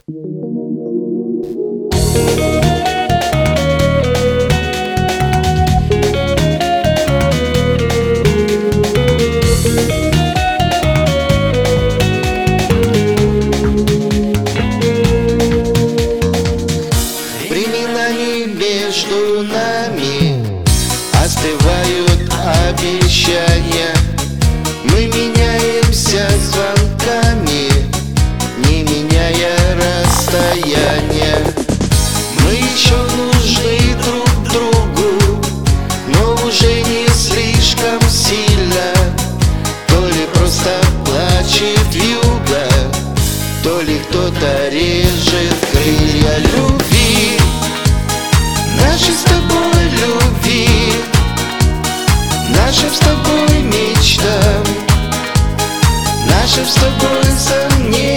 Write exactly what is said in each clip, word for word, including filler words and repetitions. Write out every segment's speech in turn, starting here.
Временами между нами остывают обещания. Мы меняемся звонками, не меняя расстояния. Мы еще нужны друг другу, но уже не слишком сильно. То ли просто плачет вьюга, то ли кто-то режет крылья любви. Нашей с тобой любви, нашим с тобой мечтам, нашим с тобой сомнениям.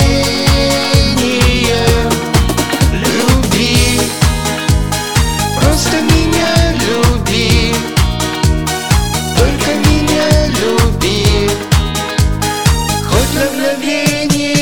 Люби, просто меня люби, только меня люби, хоть на мгновение.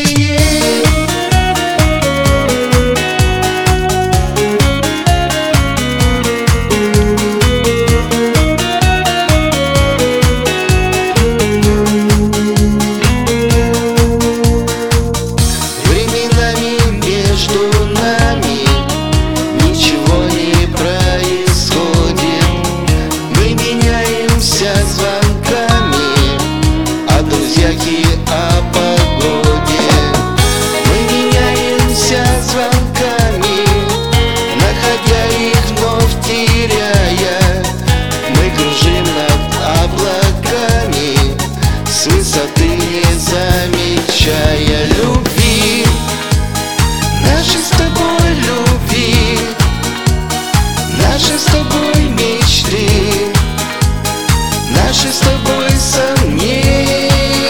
О погоде мы меняемся звонками, находя их, вновь теряя. Мы кружим над облаками, с высоты не замечая любви. Нашей с тобой любви, наши с тобой мечты, наши с тобой сомнения.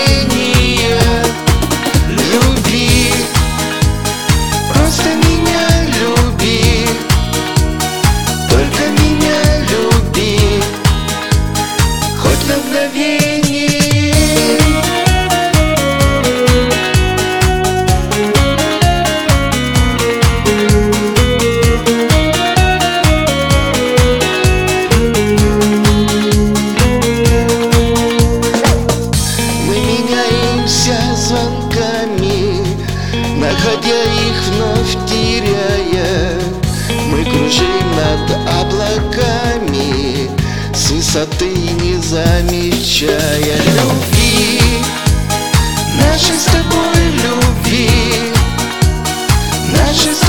Находя их, вновь теряя, мы кружим над облаками, с высоты не замечая любви. Нашей с тобой любви, нашей с